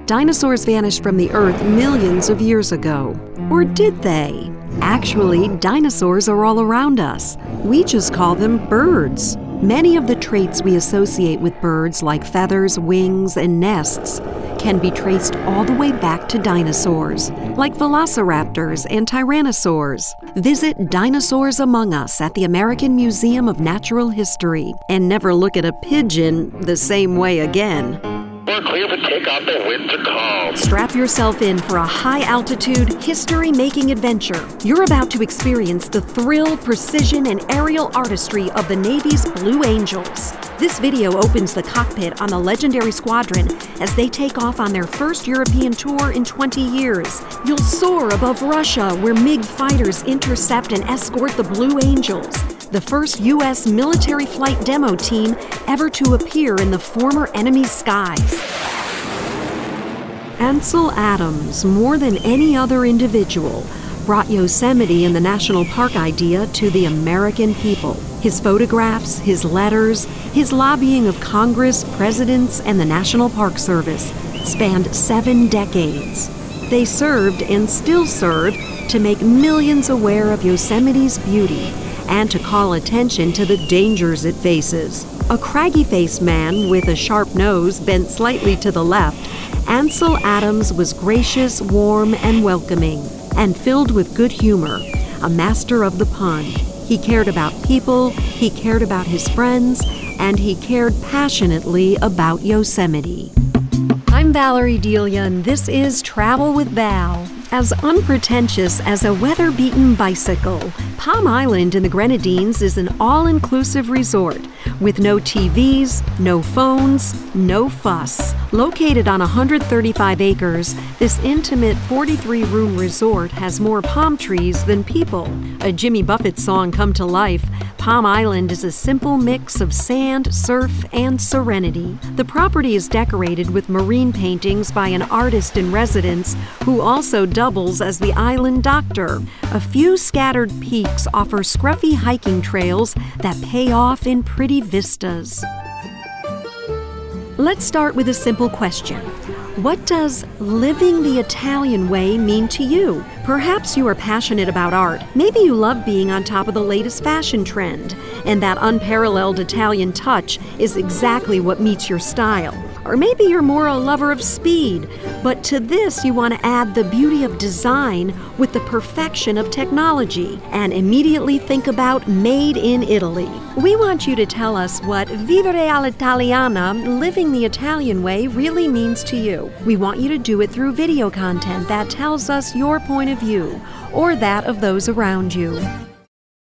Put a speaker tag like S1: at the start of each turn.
S1: Dinosaurs vanished from the Earth millions of years ago. Or did they? Actually, dinosaurs are all around us. We just call them birds. Many of the traits we associate with birds, like feathers, wings, and nests, can be traced all the way back to dinosaurs, like velociraptors and tyrannosaurs. Visit Dinosaurs Among Us at the American Museum of Natural History and never look at a pigeon the same way again.
S2: We're clear for takeoff. The winds are calm.
S1: Strap yourself in for a high-altitude, history-making adventure. You're about to experience the thrill, precision, and aerial artistry of the Navy's Blue Angels. This video opens the cockpit on the legendary squadron as they take off on their first European tour in 20 years. You'll soar above Russia, where MiG fighters intercept and escort the Blue Angels, the first U.S. military flight demo team ever to appear in the former enemy's skies. Ansel Adams, more than any other individual, brought Yosemite and the national park idea to the American people. His photographs, his letters, his lobbying of Congress, presidents, and the National Park Service spanned 7 decades. They served and still serve to make millions aware of Yosemite's beauty and to call attention to the dangers it faces. A craggy-faced man with a sharp nose bent slightly to the left, Ansel Adams was gracious, warm, and welcoming, and filled with good humor, a master of the pun. He cared about people, he cared about his friends, and he cared passionately about Yosemite. I'm Valerie Delia, and this is Travel with Val. As unpretentious as a weather-beaten bicycle, Palm Island in the Grenadines is an all-inclusive resort with no TVs, no phones, no fuss. Located on 135 acres, this intimate 43-room resort has more palm trees than people. A Jimmy Buffett song come to life, Palm Island is a simple mix of sand, surf, and serenity. The property is decorated with marine paintings by an artist in residence who also doubles as the island doctor. A few scattered peaks offer scruffy hiking trails that pay off in pretty vistas. Let's start with a simple question. What does living the Italian way mean to you? Perhaps you are passionate about art. Maybe you love being on top of the latest fashion trend, and that unparalleled Italian touch is exactly what meets your style. Or maybe you're more a lover of speed, but to this you want to add the beauty of design with the perfection of technology, and immediately think about Made in Italy. We want you to tell us what vivere all'italiana, living the Italian way, really means to you. We want you to do it through video content that tells us your point of view, or that of those around you.